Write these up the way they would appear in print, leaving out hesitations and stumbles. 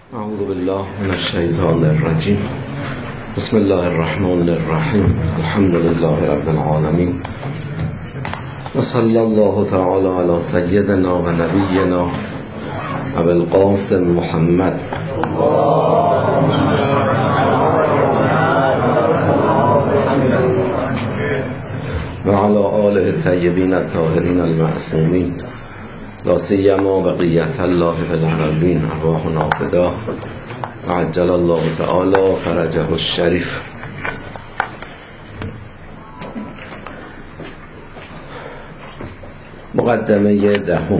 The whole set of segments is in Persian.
اعوذ بالله من الشیطان الرجیم. بسم الله الرحمن الرحیم. الحمد لله رب العالمین و صلی الله تعالی علی سیدنا و نبینا ابی القاسم محمد و علی آله الطیبین الطاهرین المعصومین لا سیما بقیت الله فی الارضین ارواحنا فداه و عجل الله تعالی فرجه الشریف. مقدمه دهم.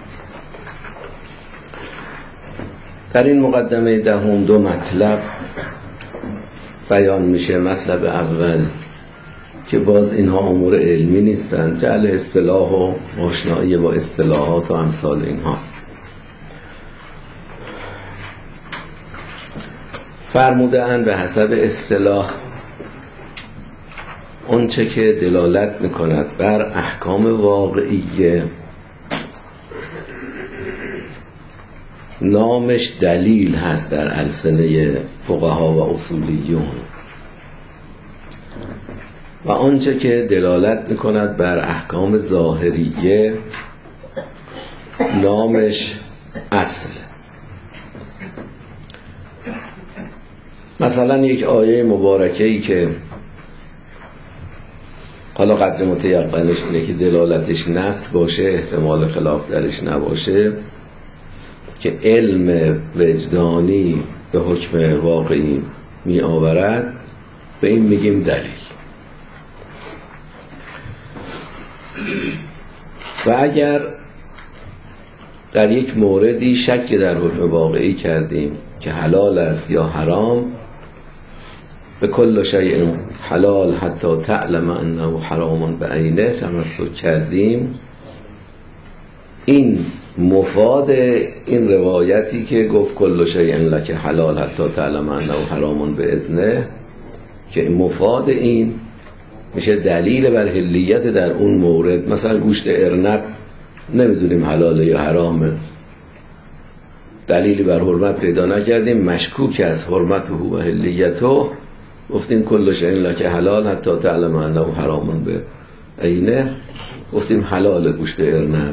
در این مقدمه دهم دو مطلب بیان میشه. مطلب اول که باز اینها امور علمی نیستند، جعل اصطلاح و آشنایی با اصطلاحات و امثال این هاست. فرموده‌اند به حسب اصطلاح آنچه که دلالت میکند بر احکام واقعیه نامش دلیل هست در السنه فقها و اصولیون، و آنچه که دلالت میکند بر احکام ظاهریه نامش اصل. مثلا یک آیه مبارکه‌ای که حالا قدر متیقنش اینه که دلالتش نص باشه، احتمال خلاف درش نباشه، که علم وجدانی به حکم واقعی می آورد، به این میگیم دلیل. و اگر در یک موردی شک در حکم واقعی کردیم که حلال است یا حرام، به کل شیء حلال حتی تعلم انه حرام بعینه تمسک کردیم، این مفاد این روایتی که گفت کل شیء لک حلال حتی تعلم انه حرام باذنه، که مفاد این میشه دلیل بر حلیت در اون مورد. مثلا گوشت ارنب نمیدونیم حلاله یا حرامه، دلیلی بر حرمت پیدا نکردیم، مشکوک از حرمته و حلیته، گفتیم کل شیء لک حلال حتی تعلم انه حرام به عینه، گفتیم حلال گوشت ارنب.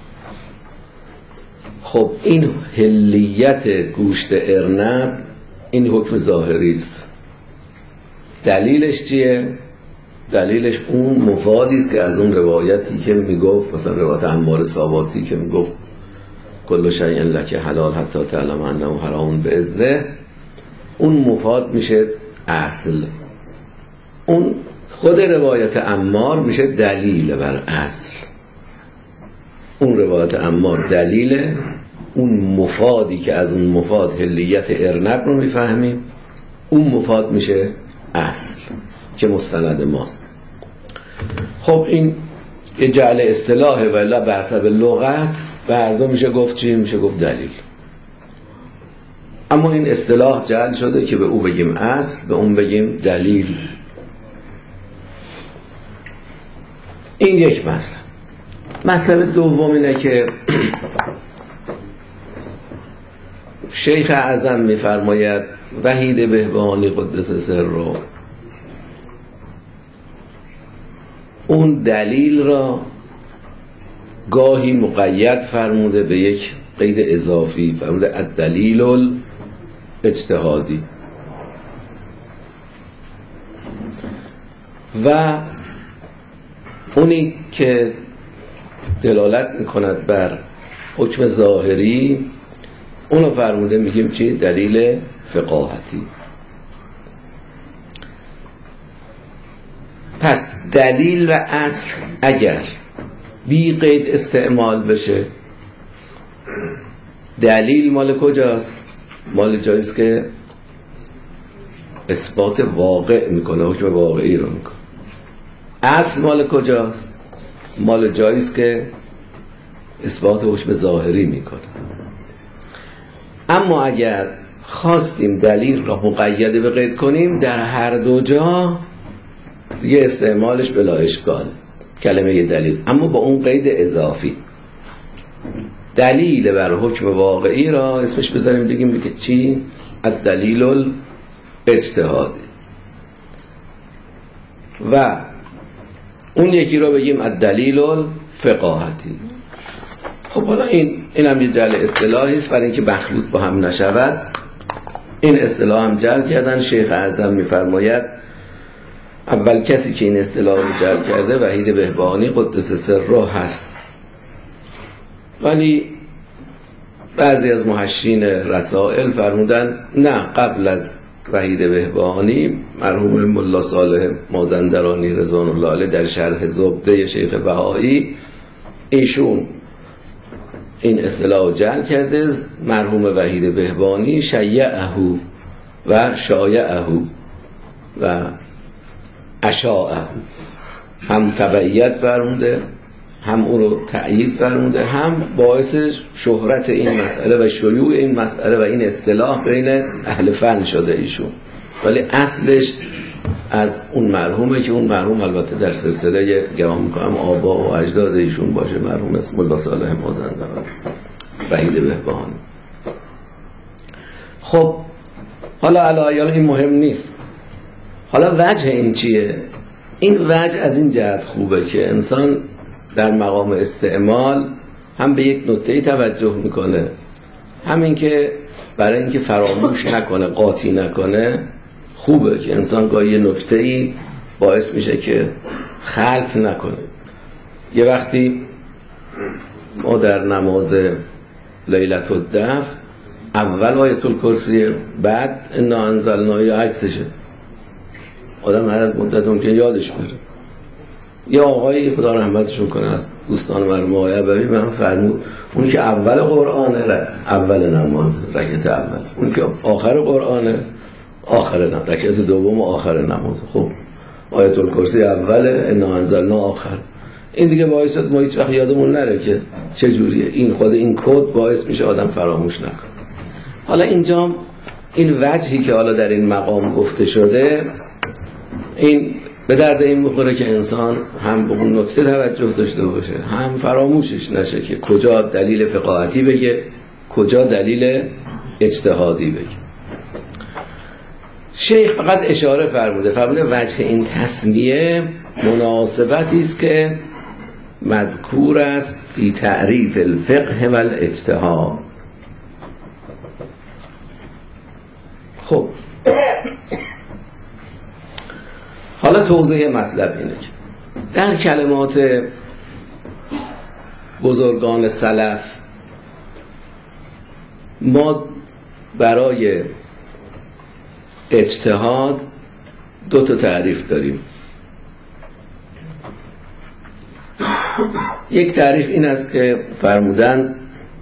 خب این حلیت گوشت ارنب این حکم ظاهری است. دلیلش چیه؟ دلیلش اون مفادی است که از اون روایتی که میگفت، مثلا روایت عمار ثابتی که میگفت کل شیء لک حلال حتی تعلم انه حرام باذنه، اون مفاد میشه اصل. اون خود روایت عمار میشه دلیل بر اصل. اون روایت عمار دلیل، اون مفادی که از اون مفاد حلیت ارنب رو میفهمیم، اون مفاد میشه اصل که مستند ماست. خب این یه جعل اصطلاحه، ولی به حسب لغت بردو میشه گفت چی؟ میشه گفت دلیل. اما این اصطلاح جعل شده که به او بگیم اصل، به اون بگیم دلیل. این یک مطلب. مطلب دوم اینه که شیخ اعظم میفرماید وحید بهبهانی قدس سره، اون دلیل را گاهی مقید فرموده به یک قید اضافی، فرموده الدلیل الاجتهادی، و اونی که دلالت میکند بر حکم ظاهری اونو فرموده میگیم چی؟ دلیل فقاهتی. پس دلیل و اصل اگر بی قید استعمال بشه، دلیل مال کجاست؟ مال جاییست که اثبات واقع میکنه، حکم واقعی رو میکنه. اصل مال کجاست؟ مال جاییست که اثبات حکم ظاهری میکنه. اما اگر خواستیم دلیل را مقید به قید کنیم، در هر دو جا دیگه استعمالش بلا اشکال، کلمه دلیل، اما با اون قید اضافی. دلیل بر حکم واقعی را اسمش بذاریم بگیم که چی؟ الدلیل الاجتهادی. و اون یکی رو بگیم الدلیل الفقاهتی. خب حالا این هم یه جعل اصطلاحی است برای اینکه مخلوط با هم نشود. این اصطلاح هم جعل کردن. شیخ اعظم میفرماید اول کسی که این اصطلاح رو جعل کرده وحید بهبهانی قدس سره هست، ولی بعضی از محشین رسائل فرمودن نه، قبل از وحید بهبهانی مرحوم ملا صالح مازندرانی رضوان الله علیه در شرح زبده شیخ بهایی ایشون این اصطلاح جعل کرده. مرحوم وحید بهبهانی شیعه و شایعه و اشاعه، هم تبعیت فرموده، هم اون رو تأیید فرموده، هم باعث شهرت این مسئله و شیوع این مسئله و این اصطلاح بین اهل فن شده ایشون. ولی اصلش از اون مرحومه که اون مرحوم البته در سلسله گمان میکنم آبا و اجداد ایشون باشه، مرحوم اسم الله صالح مازندرانی وحید بهبهانی. خب حالا علایال این مهم نیست. حالا وجه این چیه؟ این وجه از این جهت خوبه که انسان در مقام استعمال هم به یک نکته توجه میکنه، همین که برای اینکه فراموش نکنه، قاطی نکنه، خوبه که انسان گاهی یه نکته‌ای باعث میشه که خلط نکنه. یه وقتی ما در نماز لیلة الدفع اول آیت الکرسی، بعد انا انزلنا یا عکسشه، آدم هر از مدت ممکن یادش بره. یه آقایی خدا رحمتشون کنه از دوستان مرحوم آقای عبوی من فرمود اون که اول قرآنه اول نماز رکعت اول، اون که آخر قرآنه آخر نماز رکعت دوم آخر نماز. خب آیت الکرسی اوله، انا انزلنا آخر. این دیگه باعث ما هیچ وقت یادمون نره که چه جوریه. این خود این کد باعث میشه آدم فراموش نکنه. حالا اینجا این وجهی که حالا در این مقام گفته شده این به درد این میخوره که انسان هم به اون نکته توجه داشته باشه، هم فراموشش نشه که کجا دلیل فقاهتی بگه، کجا دلیل اجتهادی بگه. شیخ فقط اشاره فرموده وجه این تسمیه مناسبتی است که مذکور است فی تعریف الفقه و الاجتهاد. خب حالا توضیح مطلب اینه که در کلمات بزرگان سلف ما برای اجتهاد دو تا تعریف داریم. یک تعریف این است که فرمودن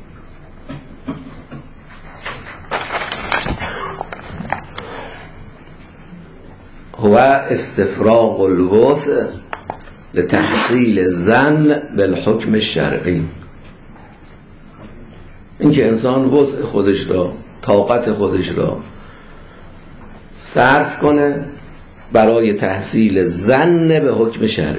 هو استفراغ الوسع لتحصیل الظن بالحکم الشرعی. این که انسان وسع خودش را، طاقت خودش را صرف کنه برای تحصیل ظن به حکم شرعی.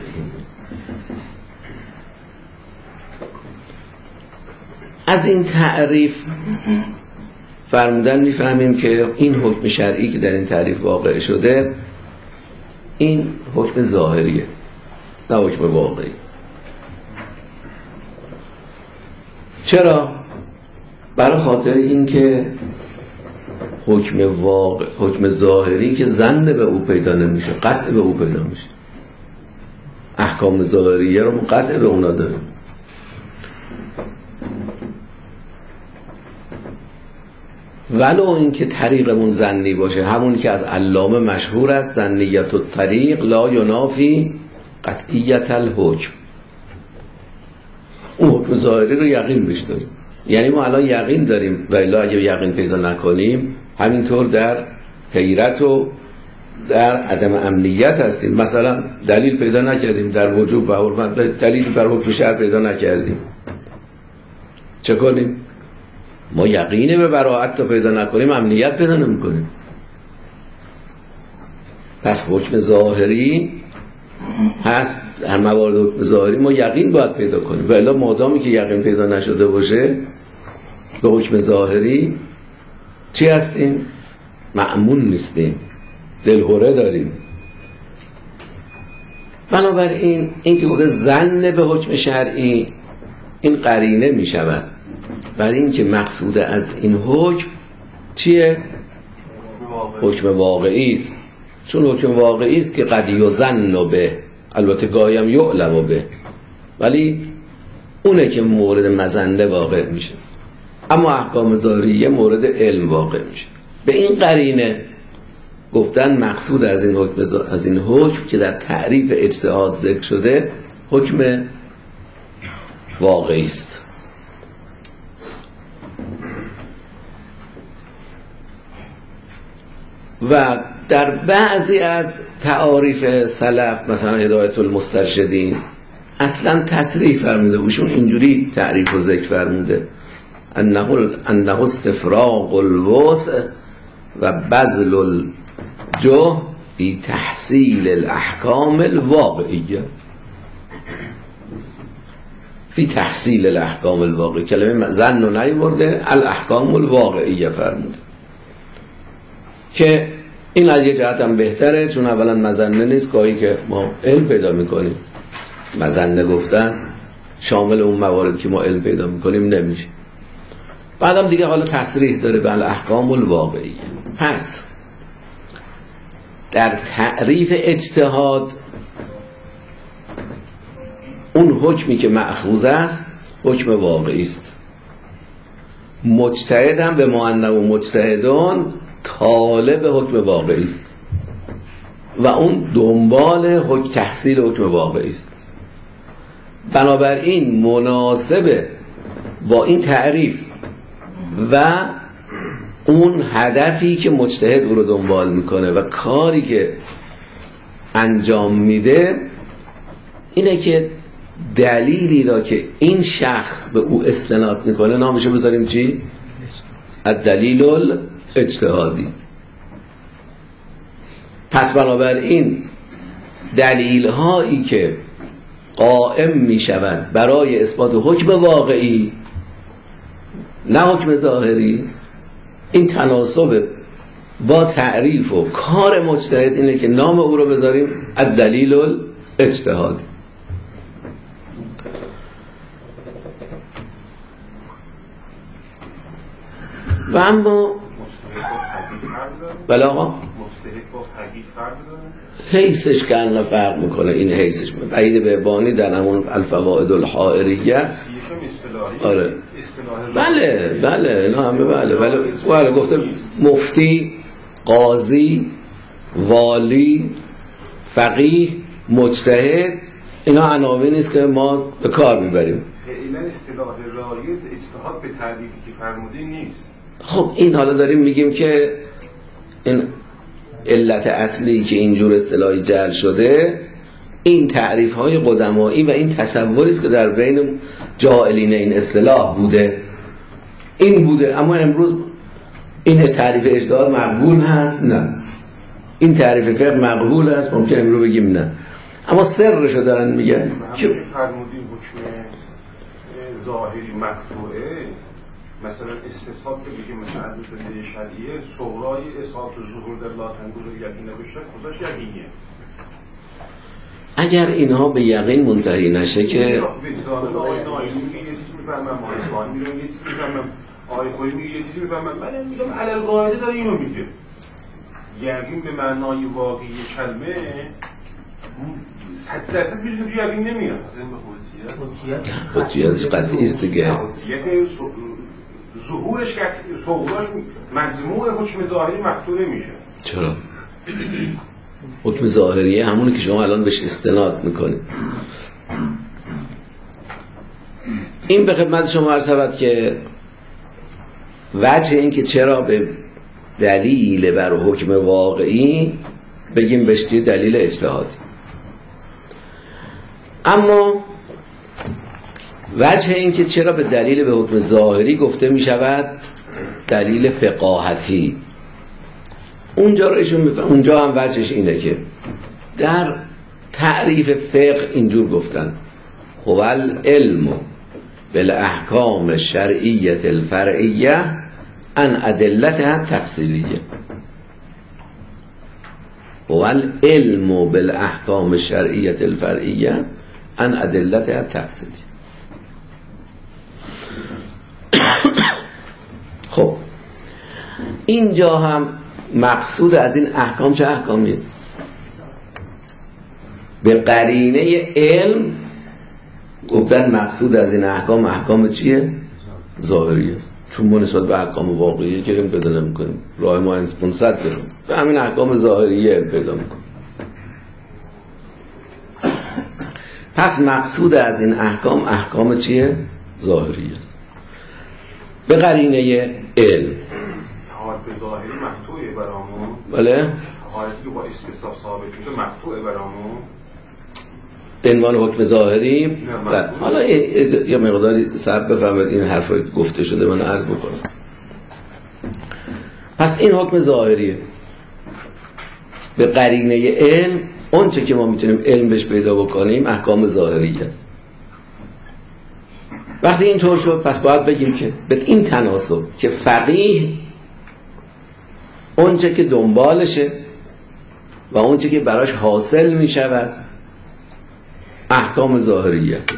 از این تعریف فرمودن میفهمیم که این حکم شرعی که در این تعریف واقع شده این حکم ظاهریه، نه حکم واقعی. چرا؟ برای خاطر این که حکم ظاهری که ظن به او پیدا نمیشه، قطع به او پیدا میشه. احکام ظاهریه رو قطع به اونا داریم. ولو این که طریقمون ظنی باشه، همون که از علامه مشهور است ظنیت الطریق لا ینافی قطعیت الحکم. اون حکم ظاهری رو یقین بهش داریم، یعنی ما الان یقین داریم و الا اگه یقین پیدا نکنیم همینطور در حیرت و در عدم امنیت هستیم. مثلا دلیل پیدا نکردیم در وجوب و حرمت، دلیلی بر حکم شرع پیدا نکردیم، چه کنیم؟ ما یقینه به براءت تا پیدا نکنیم امنیت پیدا نمی‌کنیم. پس حکم ظاهری هست، در موارد حکم ظاهری ما یقین باید پیدا کنیم و الا مادامی که یقین پیدا نشده باشه به حکم ظاهری چی هستیم؟ مأمون نیستیم، دلهوره داریم. بنابراین این که گفته ظن به حکم شرعی، این قرینه می شود برای این که مقصود از این حکم چیه؟ حکم واقعی است. چون حکم واقعی است که قد یظن به، البته گاهی هم یعلم به، ولی اونه که مورد مظنه واقع میشه، اما احکام ظاهریه مورد علم واقع میشه. به این قرینه گفتن مقصود از این حکم که در تعریف اجتهاد ذکر شده حکم واقعی است. و در بعضی از تعاریف سلف مثلا هدایت المسترشدین اصلا تصریح فرموده، اوشون اینجوری تعریف و ذکر فرموده انه استفراغ الوسع و بذل الجهد فی تحصیل الاحکام الواقعیه. فی تحصیل الاحکام الواقعیه، کلمه ظن رو نیورده، الاحکام الواقعیه فرموده که این از یه جهت هم بهتره، چون اولا مظنه نیست، گاهی که ما علم پیدا میکنیم مظنه گفتن شامل اون موارد که ما علم پیدا میکنیم نمیشه. بعدم دیگه حالا تصریح داره به الاحکام الواقعیه. پس در تعریف اجتهاد اون حکمی که مأخوذ است حکم واقعی است. مجتهد هم به معنی و مجتهدان طالب حکم واقعی است و اون دنبال حکم تحصیل حکم واقعی است. بنابراین مناسبه با این تعریف و اون هدفی که مجتهد او رو دنبال میکنه و کاری که انجام میده اینه که دلیلی را که این شخص به او استناد میکنه نامشو بذاریم چی؟ الدلیل الاجتهادی. پس بنابراین دلیل هایی که قائم میشود برای اثبات حکم واقعی نه حکم ظاهری، این تناسب با تعریف و کار مجتهد اینه که نام او رو بذاریم الدلیل الاجتهادی. و اما بله آقا حیثش که انه فرق میکنه، این حیثش بعید بهبانی در همون الفوائد الحائریه آره بله اینا همه بله گفته مفتی، قاضی، والی، فقیه، مجتهد، اینا عناوینی است که ما به کار میبریم. فعلا اصطلاح رایج اجتهاد به تعریفی که فرموده نیست. خب این حالا داریم میگیم که این علت اصلی که اینجور اصطلاحی جعل شده این تعریف های قدمایی و این تصوری است که در بین جاهلین این اصطلاح بوده، این بوده. اما امروز این تعریف اجتهاد مقبول هست؟ نه. این تعریف فقه مقبول هست؟ ممکن امروز بگیم نه. اما سرشو دارن میگن که فرمودی حکم ظاهری مقطوعه، مثلا استصحاب که بگیم مثلا عدد شرعیه صغرای اصحاب ظهور در لا تنگور یقین نبشه خودش یقینیه. اگر اینها به یقین منتهی نشه که وجدان آینه میگه یه چیزی میفهمم، ما اسمان میگه یه چیزی میفهمم، آیه خویی میگه یه چیزی میفهمم، من میگم علل قاعده داره اینو میگه. یقین به معنای واقعی کلمه 100% میگه که یقین نمیاد. حجیتش قطعی است دیگه. حجیت ظهورش که صغراش مجموع حکم ظاهری مقطوعه میشه. چرا؟ حکم ظاهریه همونی که شما الان بهش استناد میکنید. این به خدمت شما عرض شود که وجه این که چرا به دلیل بر حکم واقعی بگیم بهش دلیل اجتهادی، اما وجه این که چرا به دلیل به حکم ظاهری گفته می شود دلیل فقاهتی، اونجا رو ایشون میکنه. اونجا هم وجهش اینه که در تعریف فقه اینجور گفتن هو العلم بالاحکام الشرعیه الفرعیه عن ادلتها التفصیلیه. هو العلم بالاحکام الشرعیه الفرعیه عن ادلتها التفصیلیه. خب اینجا هم مقصود از این احکام چه احکامیه؟ به قرینه علم گفتن مقصود از این احکام چیه؟ ظاهریه. چون ما نسبت به احکام واقعیه که علم پیدا نمی‌کنیم، راه ما انسپونصد داریم، به همین احکام ظاهریه علم پیدا می‌کنیم. پس مقصود از این احکام چیه؟ ظاهریه. به قرینه علم حالت ظاهری مقطوعه برامون. بله؟ حالتی که با استصحاب ثابت میشه مقطوعه برامون. عنوان حکم ظاهری. حالا یه مقداری صبر بفرمایید این حرفا گفته شده من عرض بکنم. پس این حکم ظاهریه. به قرینه علم اون چه که ما میتونیم علم بهش پیدا بکنیم احکام ظاهری است. وقتی این طور شد پس باید بگیم که به این تناسب که فقیه اون چه که دنبالشه و اون چه که براش حاصل میشود احکام ظاهری است.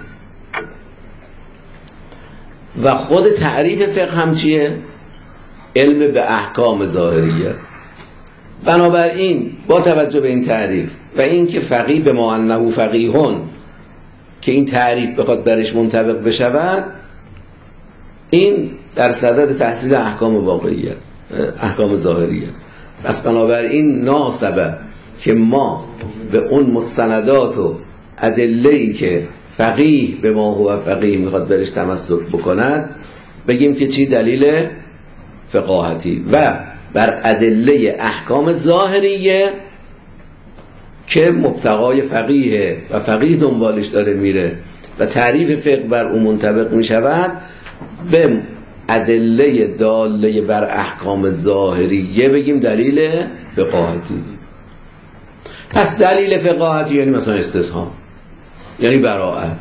و خود تعریف فقه هم چیه؟ علم به احکام ظاهری است. بنابراین با توجه به این تعریف و این که فقیه به ما انه فقیهون که این تعریف بخواد برش منطبق بشود، این در صدد تحصیل احکام واقعی است، احکام ظاهری است. پس بنابراین ناسبه که ما به اون مستندات و ادله‌ای که فقیه به ما هو فقیه میخواد برش تمسک بکند بگیم که چی؟ دلیل فقاهتی و بر ادله احکام ظاهریه که مبتغای فقیه و فقیه دنبالش داره میره و تعریف فقه بر اون منطبق میشود به ادله داله بر احکام ظاهریه بگیم دلیل فقاهتی. پس دلیل فقاهتی یعنی مثلا استصحاب، یعنی براءت.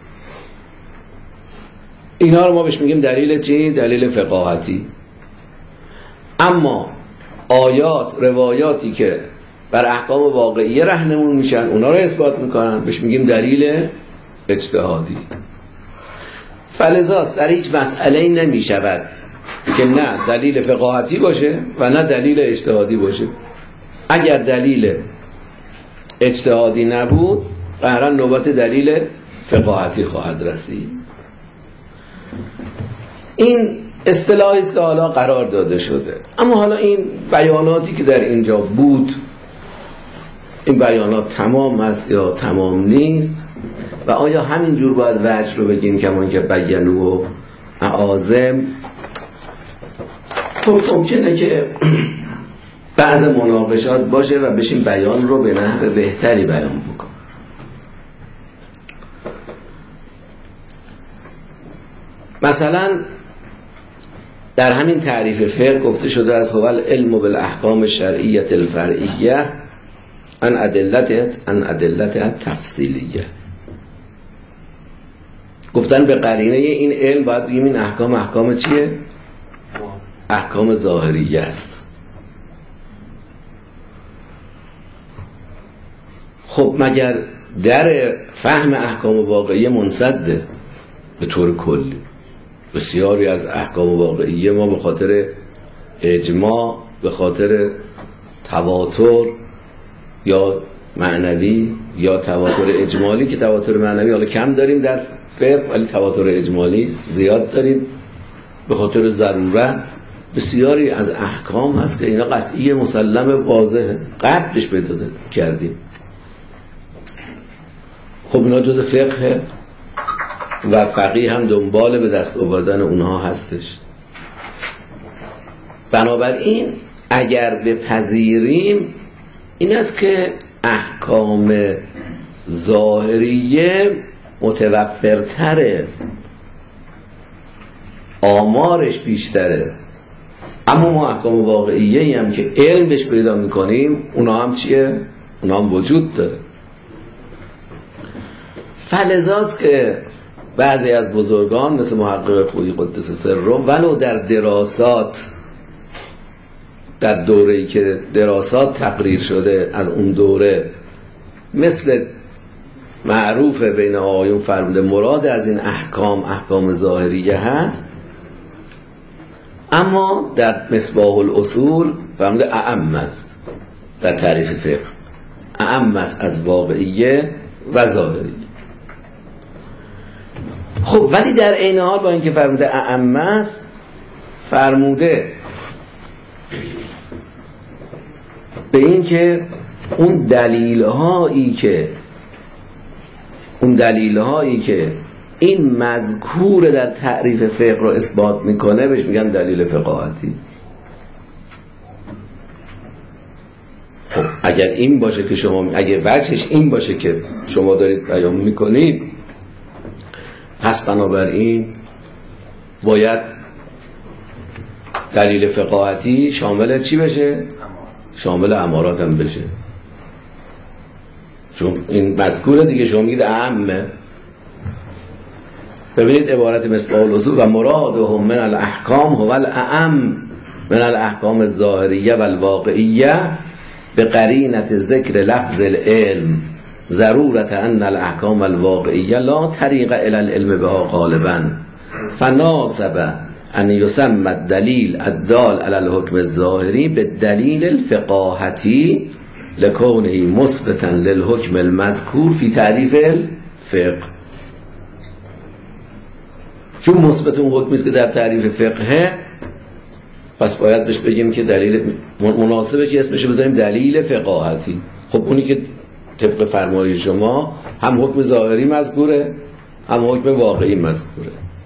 اینا رو ما بهش میگیم دلیل چی؟ دلیل فقاهتی. اما آیات، روایاتی که بر احکام واقعیه رهنمون میشن اونا رو اثبات میکنن بهش میگیم دلیل اجتهادی. فلذاست در هیچ مسئله نمیشود که نه دلیل فقاهتی باشه و نه دلیل اجتهادی باشه. اگر دلیل اجتهادی نبود قهرا نوبت دلیل فقاهتی خواهد رسید. این اصطلاحی است که حالا قرار داده شده. اما حالا این بیاناتی که در اینجا بود، این بیانات تمام است یا تمام نیست و آیا همین جور باید وجه رو بگیم کمان که بیانو و اعاظم؟ خب ممکنه که بعض مناقشات باشه و بشیم بیان رو به نحو بهتری بیان بکن. مثلا در همین تعریف فقه گفته شده از هو العلم بالاحکام الشرعیه الفرعیه عن ادلتها تفصیلیه. گفتن به قرینه این علم باید بگیم این احکام چیه؟ احکام ظاهریه است. خب مگر در فهم احکام واقعیه منسده؟ به طور کلی بسیاری از احکام واقعیه ما به خاطر اجماع، به خاطر تواتر یا معنوی یا تواتر اجمالی، که تواتر معنوی حالا کم داریم در فقه ولی تواتر اجمالی زیاد داریم، به خاطر ضرورت بسیاری از احکام هست که اینا قطعی مسلم واضحه، قطع بهش پیدا کردیم. خب اینا جز فقه و فقیه هم دنبال به دست آوردن اونها هستش. بنابراین اگر بپذیریم این است که احکام ظاهریه متوفرتره، آمارش بیشتره، اما ما احکام واقعیه هم که علم بهش پیدا میکنیم اونا هم چیه؟ اونا هم وجود داره. فلذاست که بعضی از بزرگان مثل محقق خویی قدس سره ولو در دراسات، در دوره‌ای که دراسات تقریر شده از اون دوره، مثل معروف بین آقایون فرموده مراد از این احکام ظاهریه هست، اما در مصباح الاصول فرموده اعم است در تعریف فقه، اعم است از واقعیه و ظاهریه. خب ولی در عین حال با اینکه فرموده اعم است، فرموده به این که اون دلیل هایی که این مذکور در تعریف فقه رو اثبات میکنه بهش میگن دلیل فقاهتی. خب اگر این باشه که اگر وجهش این باشه که شما دارید بیان میکنید، پس بنابراین باید دلیل فقاهتی شامل چی بشه؟ شامل امارات هم بشه، چون این مذکوره دیگه. شما میگید اعمه. ببینید عبارت مصباح الاصول و مرادهم من الاحکام هو الاعم من الاحکام الظاهریه و الواقعیه به قرینت ذکر لفظ العلم ضرورت ان الاحکام الواقعیه لا طریق الی العلم بها غالبا فناسب ان یسمى الدلیل الدال علی الحکم الظاهری بالدلیل الفقاهتی لکونه مثبتا للحکم المذکور فی تعریف الفقه. چون مثبت اون حکمی است که در تعریف فقه، پس باید بهش بگیم که دلیل مناسبه که اسمش بذاریم دلیل فقاهتی. خب اونی که طبق فرمایش شما هم حکم ظاهری مذکوره هم حکم واقعی مذکوره.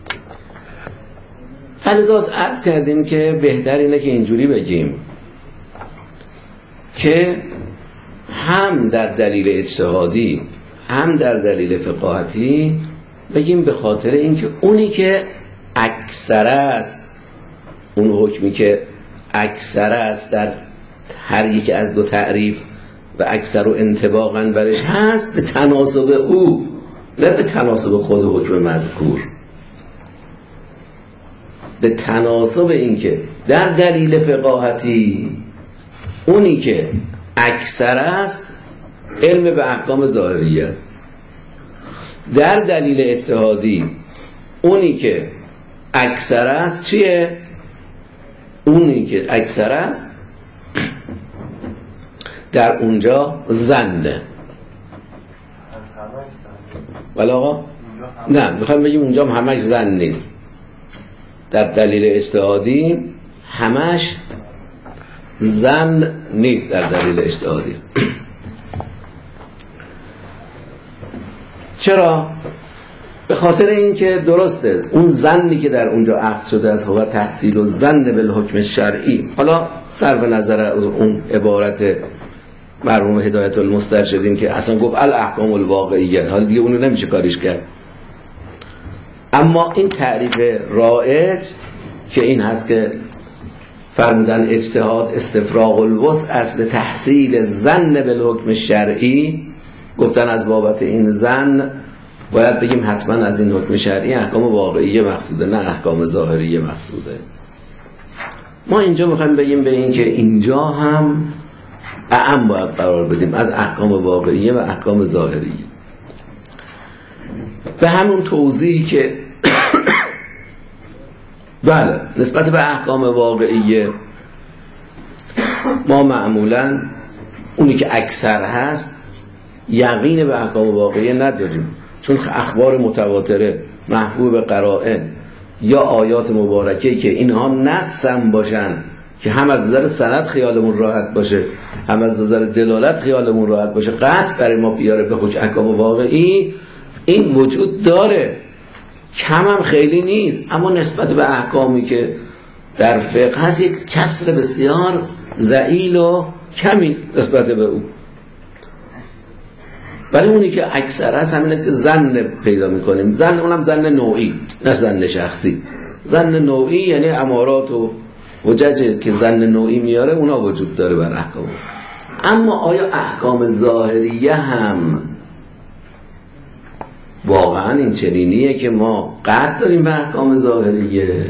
فلذا عرض کردیم که بهتر اینه که اینجوری بگیم که هم در دلیل اجتهادی هم در دلیل فقاهتی بگیم به خاطر اینکه اونی که اکثر است، اون حکمی که اکثر است در هر یک از دو تعریف و اکثر و انطباقاً برش هست، به تناسب او نه به تناسب خود حکم مذکور، به تناسب اینکه در دلیل فقاهتی اونی که اکثر است علم به احکام ظاهری است، در دلیل اجتهادی اونی که اکثر است چیه؟ اونی که اکثر است در اونجا ظنه. ولی آقا نه، میخوایم بگیم اونجا همش ظن نیست. در دلیل اجتهادی همش ظن نیست. در دلیل اجتهادی چرا؟ به خاطر اینکه درسته اون ظنی که در اونجا اخذ شده است هو تحصیل و ظن بالحکم شرعی. حالا صرف نظر از اون عبارت مرحوم هدایت المسترشدین که اصلا گفت الاحکام الواقعیه، حالا دیگه اونو نمیشه کاریش کرد. اما این تعریف رائج که این هست که فرمودن اجتهاد استفراغ الوسع اصل تحصیل ظن بالحکم شرعی، گفتن از بابت این ظن باید بگیم حتما از این حکم شرعی احکام واقعیه مقصوده نه احکام ظاهریه مقصوده. ما اینجا میخوایم بگیم به این که اینجا هم اعم باید قرار بدیم از احکام واقعیه و احکام ظاهریه. به همون توضیحی که بله نسبت به احکام واقعیه ما معمولا اونی که اکثر هست یقین به احکام واقعیه نداریم، چون اخبار متواتره محفوظ به قرائن یا آیات مبارکه که اینها نصم باشن که هم از نظر سند خیالمون راحت باشه هم از نظر دلالت خیالمون راحت باشه قطع برای ما بیاره به حکم احکام واقعی، این وجود داره، کم هم خیلی نیست. اما نسبت به احکامی که در فقه هست یک کسر بسیار ضئیل و کمی است نسبت به او. ولی اونی که اکثر هست همینه که ظن پیدا میکنیم. ظن اونم ظن نوعی نه ظن شخصی. ظن نوعی یعنی امارات و حجج که ظن نوعی میاره اونا وجود داره بر احکام. اما آیا احکام ظاهریه هم واقعا این چنینیه که ما قطع داریم به احکام ظاهریه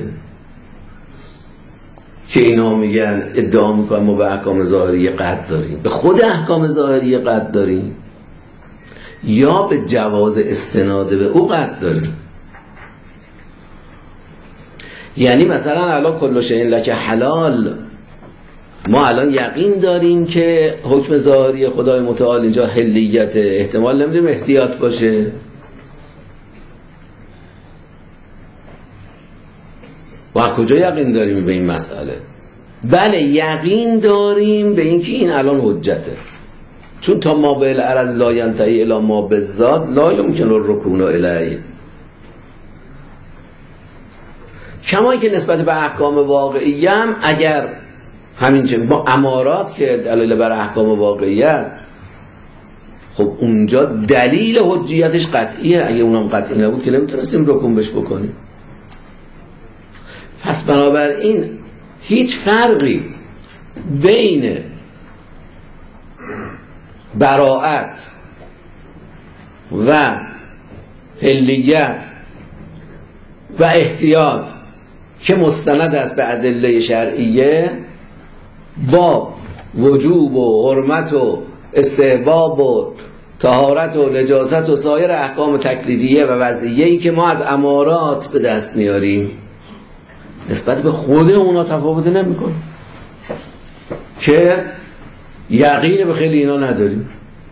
که اینا میگن ادعا میکنن ما به احکام ظاهریه قطع داریم، به خود احکام ظاهریه قطع داریم، یا به جواز استناد به او قطع داریم؟ یعنی مثلا الان کل شیء لک حلال، ما الان یقین داریم که حکم ظاهری خدای متعال اینجا حلیت، احتمال نمیدونیم احتیاط باشه. و کجا یقین داریم به این مسئله؟ بله یقین داریم به اینکه این الان حجته، چون تا ما به العرض لا ینتهی الی ما بالذات لا یمکن الرکون الیه. کما که نسبت به احکام واقعی هم اگر همین چه با امارات که دلیل بر احکام واقعی است، خب اونجا دلیل حجیتش قطعیه، اگه اونم قطعی نبود که نمیتونستیم رکون بش بکنیم. پس بنابراین هیچ فرقی بین براءت و حلیت و احتیاط که مستند است به ادله شرعیه با وجوب و حرمت و استحباب و طهارت و نجاست و سایر احکام تکلیفیه و وضعیه‌ای که ما از امارات به دست میاریم نسبت به خود اونا تفاوت نمی‌کنه، که یقین به خیلی اینا نداریم.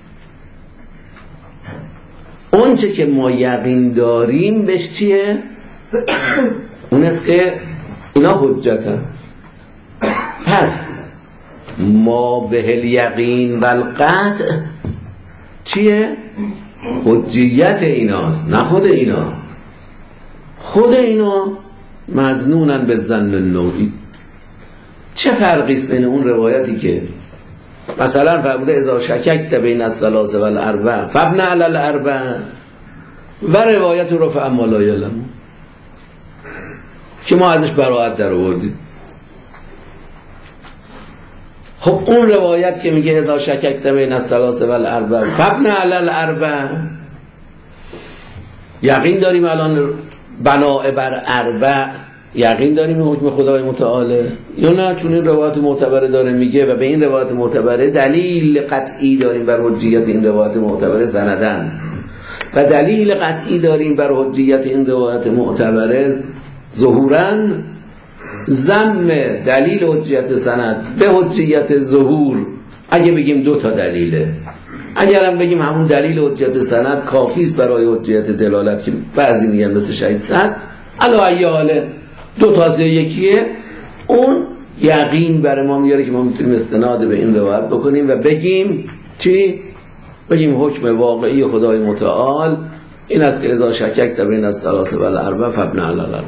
اون چه که ما یقین داریم بهش چیه؟ اون است که اینا حجتن. پس ما به الیقین و القطع چیه؟ حجیت ایناست، نه خود اینا. خود اینا مظنونن به ظن النوعی. چه فرقی است بین اون روایتی که مثلا فرموده اذا شککت بین الثلاث و الاربع فابن علی الاربع و روایت رفع ما لا یعلمون که ما ازش براءت در آوردیم؟ خب اون روایت که میگه اذا شککت بین الثلاث و الاربع فابن علی الاربع، یقین داریم الان بناء بر اربع یقین داریم این حکم خدای متعاله یا نه؟ چون این روایت معتبره داره میگه و به این روایت معتبره دلیل قطعی داریم بر حجیت این روایت معتبره سندن، و دلیل قطعی داریم بر حجیت این روایت معتبره ظهوراً. ضم دلیل حجیت سند به حجیت ظهور اگه بگیم دو تا دلیله، اگر هم بگیم همون دلیل حجیت سند کافی است برای حجیت دلالت که بعضی میگن مثل شهید سعد، علی حاله دو تا از یکیه، اون یقین برای ما میاره که ما میتونیم استناد به این روایت بکنیم و بگیم چی؟ بگیم حکم واقعی خدای متعال این است که اذا شککت بین الثلاث و الاربع فابن علی الاربع.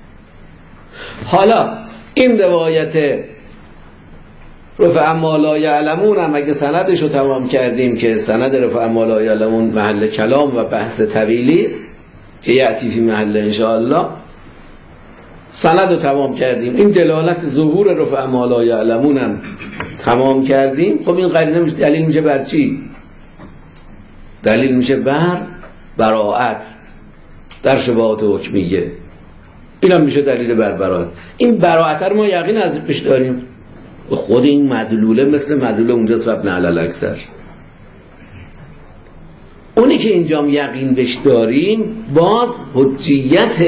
حالا این روایت رفع ما لا یعلمون هم اگه سندش رو تمام کردیم که سند رفع ما لا یعلمون محل کلام و بحث طویلی است که یأتی فی محل انشاءالله، سند رو تمام کردیم، این دلالت ظهور رفع ما لا یعلمون هم تمام کردیم. خب این قرینه میشه دلیل میشه بر چی؟ دلیل میشه بر براءت در شبهات حکمیه، این هم میشه دلیل بر براءت. این براءت رو ما یقین از پیش داریم، خود این مدلوله مثل مدلول اونجاست و ابن علی الاکثر. اونی که اینجا یقین بهش داریم باز حجیت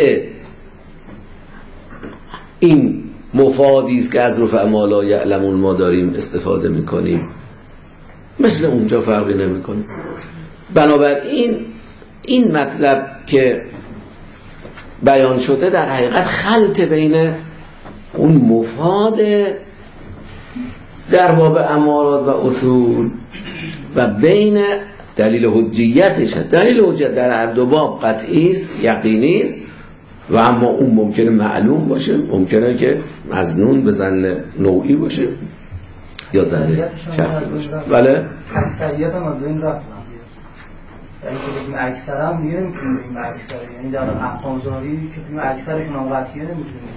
این مفادی است که از رفع ما لا یعلمون ما داریم استفاده میکنیم، مثل اونجا فرقی نمیکنه. بنابراین این مطلب که بیان شده در حقیقت خلط بین اون مفاد در باب امارات و اصول و بین دلیل حجیتش. دلیل حجیت در هر دو باب قطعی است، یقینی است، و اما اون ممکنه معلوم باشه، ممکنه که مظنون به ظن نوعی باشه یا ظن شخصی باشه. بله اکثریت هم از این رفت، یعنی که بگیم اکثر هم دیگه نمیتونیم بگیم اکثر، یعنی در احکام ظاهری که بگیم اکثرشون هم قطعیه نمیتونیم.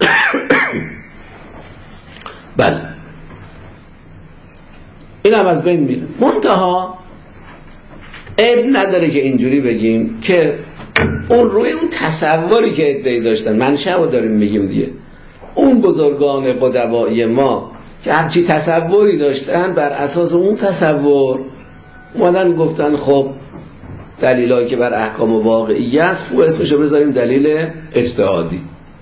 بله این هم از بین میره. منتها عیب نداره که اینجوری بگیم که اون روی اون تصوری که ادعی داشتن، منشأ رو داریم میگیم دیگه، اون بزرگان قدوای ما که همچی تصوری داشتن، بر اساس اون تصور اومدن گفتن خب دلیلایی که بر احکام واقعی است خوب اسمشو بذاریم دلیل اجتهادی.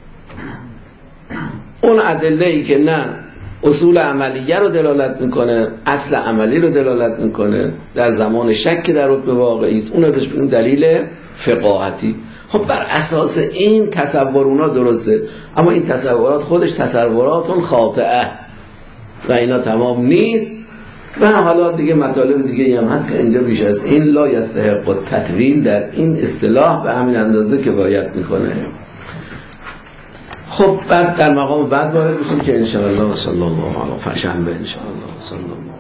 اون ادله‌ای که نه اصول عملیه رو دلالت میکنه، اصل عملی رو دلالت میکنه، در زمان شک در حکم واقعی است، اون رو بهش بگیم دلیل فقاهتی. خب بر اساس این تصور اونا درسته، اما این تصورات خودش تصوراتون خاطئه و اینا تمام نیست. و حالا دیگه مطالب دیگه هم هست که اینجا بیش از این لا یستحق التطویل در این اصطلاح به همین اندازه کفایت میکنه. خب بعد در مقام بعد وارد میشیم که ان شاء الله صلی الله علیه و سلم ان شاء الله صلی الله